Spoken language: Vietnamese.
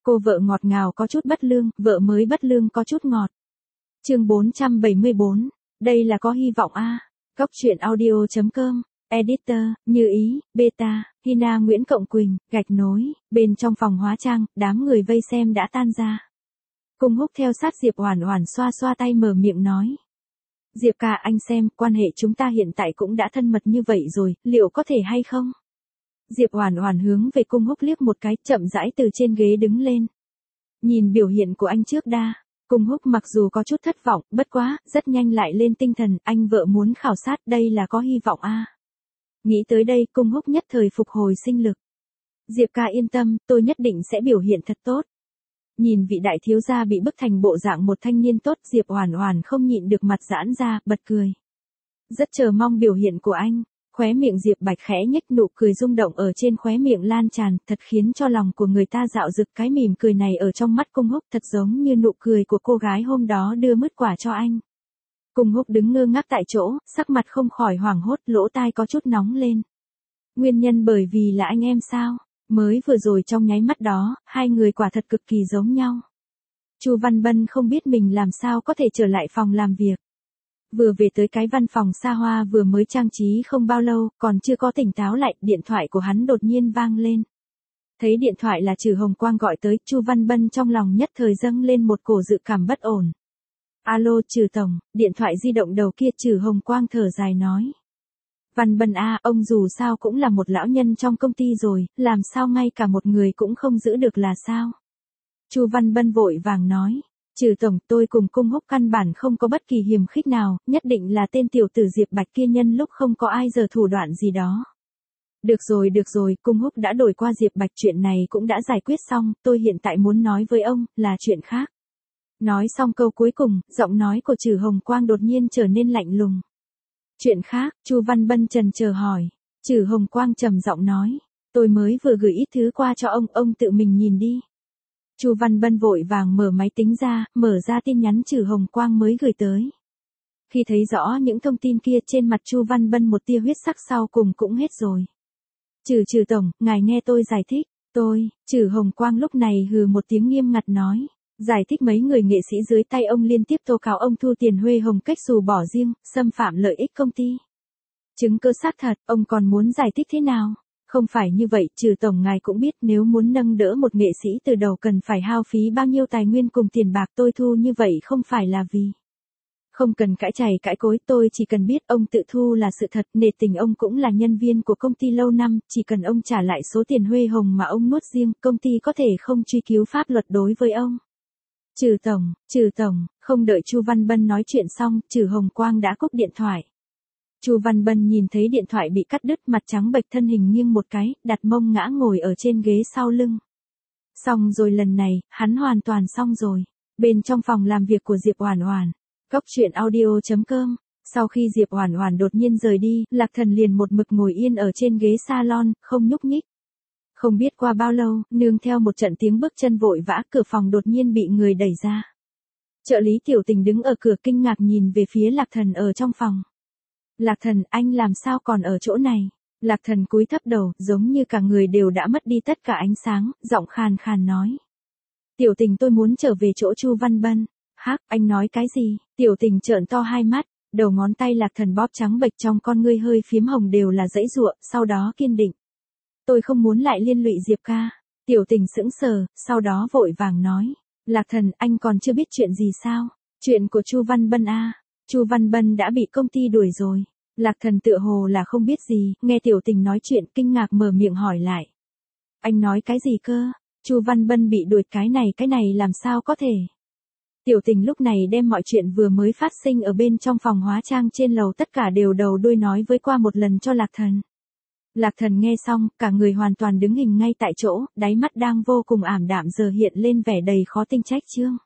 Cô vợ ngọt ngào có chút bất lương, vợ mới bất lương có chút ngọt. Chương 474, đây là có hy vọng a. Góc truyện audio.com, editor, Như Ý, Beta, Hina Nguyễn Cộng Quỳnh, gạch nối, bên trong phòng hóa trang, đám người vây xem đã tan ra. Cung Húc theo sát Diệp Oản Oản xoa xoa tay mở miệng nói. Diệp ca anh xem, quan hệ chúng ta hiện tại cũng đã thân mật như vậy rồi, liệu có thể hay không? Diệp Oản Oản hướng về Cung Húc liếc một cái, chậm rãi từ trên ghế đứng lên. Nhìn biểu hiện của anh trước đã. Cung Húc mặc dù có chút thất vọng, bất quá, rất nhanh lại lên tinh thần, anh vợ muốn khảo sát, đây là có hy vọng a. Nghĩ tới đây, Cung Húc nhất thời phục hồi sinh lực. Diệp ca yên tâm, tôi nhất định sẽ biểu hiện thật tốt. Nhìn vị đại thiếu gia bị bức thành bộ dạng một thanh niên tốt, Diệp Oản Oản không nhịn được mặt giãn ra, bật cười. Rất chờ mong biểu hiện của anh. Khóe miệng Diệp Bạch khẽ nhếch, nụ cười rung động ở trên khóe miệng lan tràn, thật khiến cho lòng của người ta dạo dực. Cái mỉm cười này ở trong mắt Cung Húc thật giống như nụ cười của cô gái hôm đó đưa mứt quả cho anh. Cung Húc đứng ngơ ngác tại chỗ, sắc mặt không khỏi hoảng hốt, lỗ tai có chút nóng lên. Nguyên nhân bởi vì là anh em sao? Mới vừa rồi trong nháy mắt đó, hai người quả thật cực kỳ giống nhau. Chu Văn Bân không biết mình làm sao có thể trở lại phòng làm việc. Vừa về tới cái văn phòng xa hoa vừa mới trang trí không bao lâu, còn chưa có tỉnh táo lại, điện thoại của hắn đột nhiên vang lên. Thấy điện thoại là Trử Hồng Quang gọi tới, Chu Văn Bân trong lòng nhất thời dâng lên một cổ dự cảm bất ổn. Alo Trử tổng, điện thoại di động đầu kia Trử Hồng Quang thở dài nói. Văn Bân a, ông dù sao cũng là một lão nhân trong công ty rồi, làm sao ngay cả một người cũng không giữ được là sao? Chu Văn Bân vội vàng nói. Trừ tổng, tôi cùng Cung Húc căn bản không có bất kỳ hiềm khích nào, nhất định là tên tiểu tử Diệp Bạch kia nhân lúc không có ai giờ thủ đoạn gì đó. Được rồi, Cung Húc đã đổi qua Diệp Bạch, chuyện này cũng đã giải quyết xong, tôi hiện tại muốn nói với ông, là chuyện khác. Nói xong câu cuối cùng, giọng nói của Trử Hồng Quang đột nhiên trở nên lạnh lùng. Chuyện khác, Chu Văn Bân chần chờ hỏi. Trử Hồng Quang trầm giọng nói, tôi mới vừa gửi ít thứ qua cho ông tự mình nhìn đi. Chu Văn Bân vội vàng mở máy tính ra, mở ra tin nhắn Trử Hồng Quang mới gửi tới. Khi thấy rõ những thông tin kia, trên mặt Chu Văn Bân một tia huyết sắc sau cùng cũng hết rồi. Trử tổng, ngài nghe tôi giải thích, Trử Hồng Quang lúc này hừ một tiếng nghiêm ngặt nói. Giải thích mấy người nghệ sĩ dưới tay ông liên tiếp tố cáo ông thu tiền huê hồng cách xù bỏ riêng, xâm phạm lợi ích công ty. Chứng cứ xác thật, ông còn muốn giải thích thế nào? Không phải như vậy, Trử tổng ngài cũng biết nếu muốn nâng đỡ một nghệ sĩ từ đầu cần phải hao phí bao nhiêu tài nguyên cùng tiền bạc, tôi thu như vậy không phải là vì. Không cần cãi chày cãi cối, tôi chỉ cần biết ông tự thu là sự thật, nể tình ông cũng là nhân viên của công ty lâu năm, chỉ cần ông trả lại số tiền huê hồng mà ông nuốt riêng, công ty có thể không truy cứu pháp luật đối với ông. Trử tổng, không đợi Chu Văn Bân nói chuyện xong, Trử Hồng Quang đã cúp điện thoại. Chu Văn Bân nhìn thấy điện thoại bị cắt đứt, mặt trắng bệch, thân hình nghiêng một cái, đặt mông ngã ngồi ở trên ghế sau lưng. Xong rồi, lần này, hắn hoàn toàn xong rồi. Bên trong phòng làm việc của Diệp Oản Oản, góc truyện audio.com, sau khi Diệp Oản Oản đột nhiên rời đi, Lạc Thần liền một mực ngồi yên ở trên ghế salon, không nhúc nhích. Không biết qua bao lâu, nương theo một trận tiếng bước chân vội vã, cửa phòng đột nhiên bị người đẩy ra. Trợ lý Tiểu Tình đứng ở cửa kinh ngạc nhìn về phía Lạc Thần ở trong phòng. Lạc Thần, anh làm sao còn ở chỗ này? Lạc Thần cúi thấp đầu, giống như cả người đều đã mất đi tất cả ánh sáng, giọng khàn khàn nói. Tiểu Tình, tôi muốn trở về chỗ Chu Văn Bân. Hắc, anh nói cái gì? Tiểu Tình trợn to hai mắt, đầu ngón tay Lạc Thần bóp trắng bệch, trong con ngươi hơi phiếm hồng đều là giãy giụa, sau đó kiên định. Tôi không muốn lại liên lụy Diệp ca. Tiểu Tình sững sờ, sau đó vội vàng nói. Lạc Thần, anh còn chưa biết chuyện gì sao? Chuyện của Chu Văn Bân a. Chu Văn Bân đã bị công ty đuổi rồi. Lạc Thần tựa hồ là không biết gì, nghe Tiểu Tình nói chuyện kinh ngạc mở miệng hỏi lại. Anh nói cái gì cơ? Chu Văn Bân bị đuổi, cái này làm sao có thể? Tiểu Tình lúc này đem mọi chuyện vừa mới phát sinh ở bên trong phòng hóa trang trên lầu tất cả đều đầu đuôi nói với qua một lần cho Lạc Thần. Lạc Thần nghe xong, cả người hoàn toàn đứng hình ngay tại chỗ, đáy mắt đang vô cùng ảm đạm giờ hiện lên vẻ đầy khó tin trách chương.